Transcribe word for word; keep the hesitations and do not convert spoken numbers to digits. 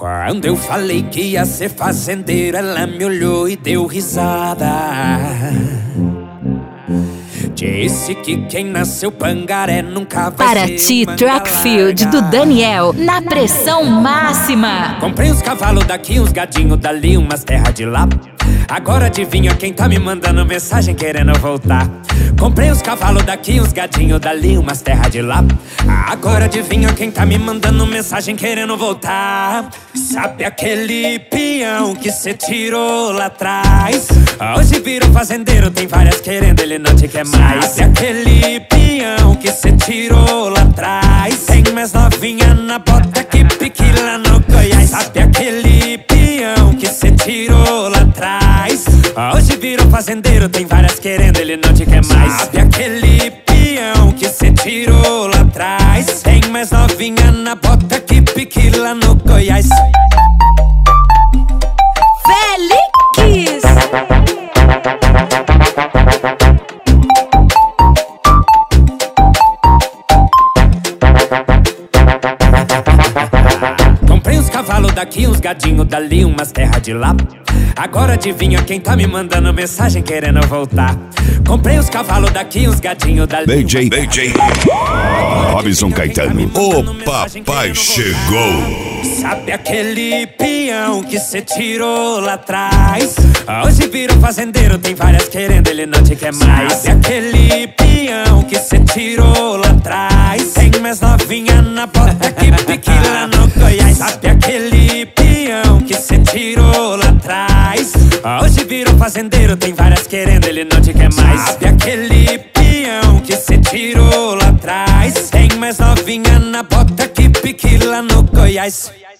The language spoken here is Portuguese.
Quando eu falei que ia ser fazendeiro, ela me olhou e deu risada. Disse que quem nasceu pangaré nunca vai Para ser ti, manga Trackfield larga. do Daniel, na pressão máxima. Comprei uns cavalos daqui, uns gadinhos dali, umas terras de lá. Agora adivinha quem tá me mandando mensagem querendo voltar. Comprei uns cavalos daqui, uns gadinhos dali, umas terras de lá. Agora adivinha quem tá me mandando mensagem querendo voltar. Sabe aquele peão que cê tirou lá atrás? Hoje virou fazendeiro, tem várias querendo, ele não te quer mais. Sabe aquele peão que cê tirou lá atrás? Tem mais novinha na bota que pique lá no Goiás. Sabe aquele peão que cê tirou lá atrás? Hoje virou fazendeiro, tem várias querendo, ele não te quer mais. Sabe aquele peão que cê tirou lá atrás? Tem mais novinha na bota que pique lá no Goiás. Félix! Comprei uns cavalos daqui, uns gadinhos dali, umas terras de lá. Agora adivinha quem tá me mandando mensagem querendo voltar. Comprei uns cavalos daqui, uns gadinhos dali. B J, B J Robson Caetano, o papai chegou. Sabe aquele peão que cê tirou lá atrás? Hoje virou fazendeiro, tem várias querendo, ele não te quer mais. Sabe aquele peão que cê tirou lá atrás? Tem mais novinha na bota que pique lá no Goiás. Sabe aquele peão que cê tirou lá atrás? Hoje virou fazendeiro, tem várias querendo, ele não te quer mais. Sabe aquele peão que cê tirou lá atrás? Tem mais novinha na bota que pique lá no Goiás.